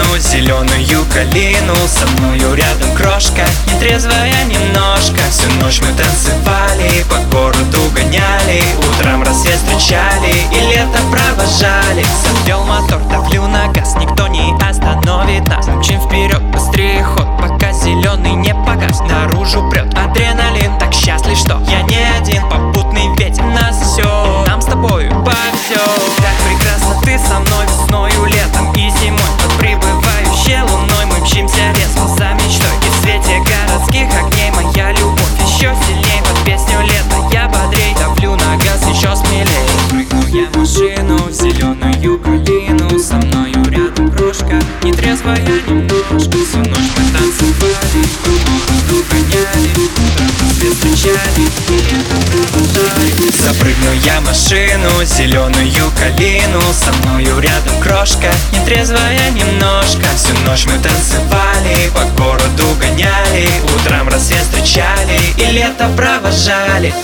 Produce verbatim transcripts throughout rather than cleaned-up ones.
зеленую калину. Со мною рядом крошка, нетрезвая немножко. Всю ночь мы танцевали, по городу гоняли, утром рассвет встречали и лето провожали. Завел мотор, давлю на газ, никто не остановит нас. Мчим вперед, быстрее ход, пока зеленый не погас. Наружу прет адреналин, так счастлив, что я не один. Попутный ветер нас все, нам с тобою повезет. Так прекрасно ты со мной весною, летом и зимой. Под прибывающей луной мы мчимся резко за мечтой. И в свете городских огней моя любовь еще сильней. Под песню лета я бодрей, давлю на газ еще смелей. Прыгну я в машину, в зеленую калину. Со мною рядом крошка, нетрезвая немножко. Всю ночь мы танцевали, по городу гоняли, утром рассвет встречали и лето провожали. Запрыгну я в машину, зеленую калину. Со мною рядом крошка, нетрезвая немножко. Всю ночь мы танцевали, по городу гоняли, утром рассвет встречали и лето провожали.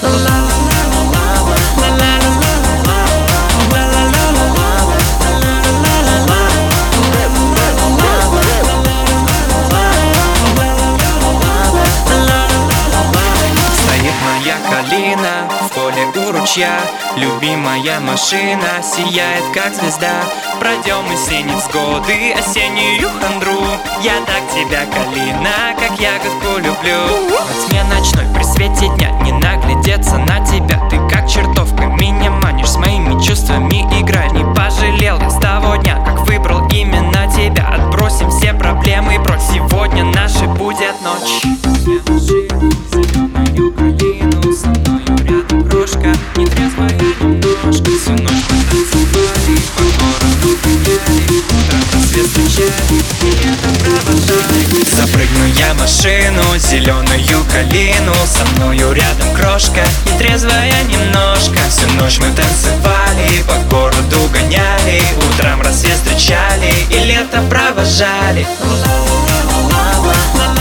Калина в поле у ручья, любимая машина сияет как звезда. Пройдем мы все невзгоды, осеннюю хандру. Я так тебя, калина, как ягодку люблю. Во тьме ночной, при свете дня, не наглядеться на тебя. Ты как чертовка, меня манишь, с моими чувствами играй. Не пожалел я с того дня, как выбрал именно тебя. Отбросим все проблемы и прочь, сегодня наши будет ночь. Нетрезвая немножко, всю ночь мы танцевали, по городу гоняли, утром рассвет встречали и лето провожали. Запрыгну я в машину, зеленую калину. Со мною рядом крошка, нетрезвая немножко. Всю ночь мы танцевали, по городу гоняли, утром рассвет встречали и лето провожали.